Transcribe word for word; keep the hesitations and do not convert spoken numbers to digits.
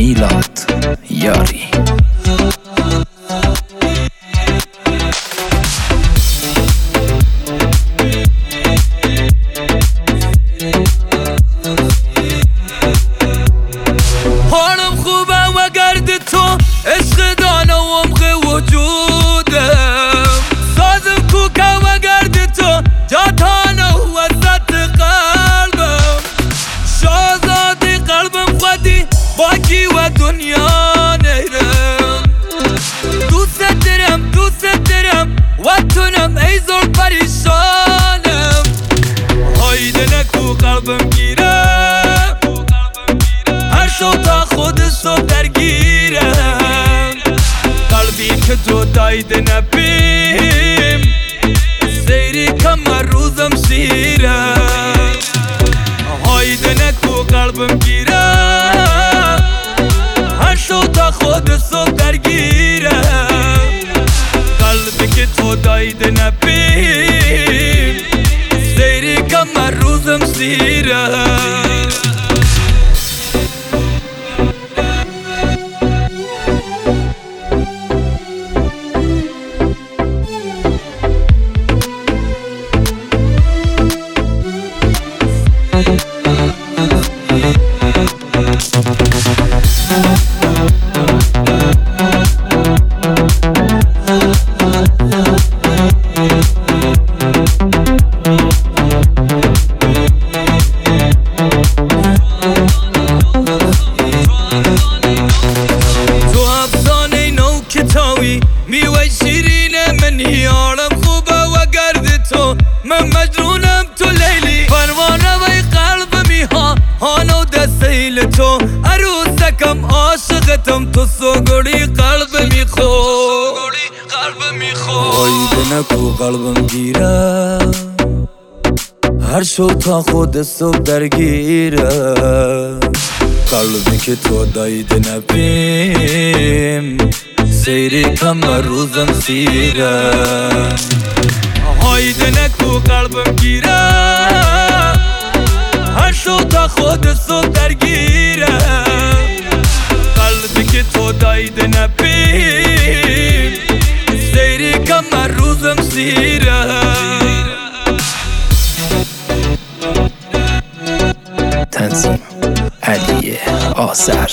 میلاد یاری. حالم خوبه و گرد تو عشق دانه و عمق وجودم، سازم کوکه و گرد تو جاتانه و وسط قلبم، شازادی قلبم خودی باکی و دنیا نیرم، دوست دارم دوست دارم و تونم ای زور پریشانم، هایده نکو قلبم گیرم، هر شو تا خودشو درگیرم، قلبی که تو دایده نبیم سیری کم روزم شیرم، هایده نکو قلبم گیرم، هر شو تا خودشو درگیرم، قلبی که تو دایده نبیم سیری کم روزم شیرم. میوه شیرین منی عالم خوبه و گرد تو من مجنونم تو لیلی، پروانه و قلب میها هانو دستیل تو عروسکم عاشقتم تو سوگوڑی قلب میخو قلب میخو، هایده نکو قلبم گیره هر شو تا خود صبح درگیره، قلبی که تو دایده نبیم سیری کم روزم سیرم، هایده نکو قلبم گیره هر شو تا خود صبح درگیرم، قلبی که تو دایده نبیم سیری کم روزم سیرم. تنظیم علی آذر.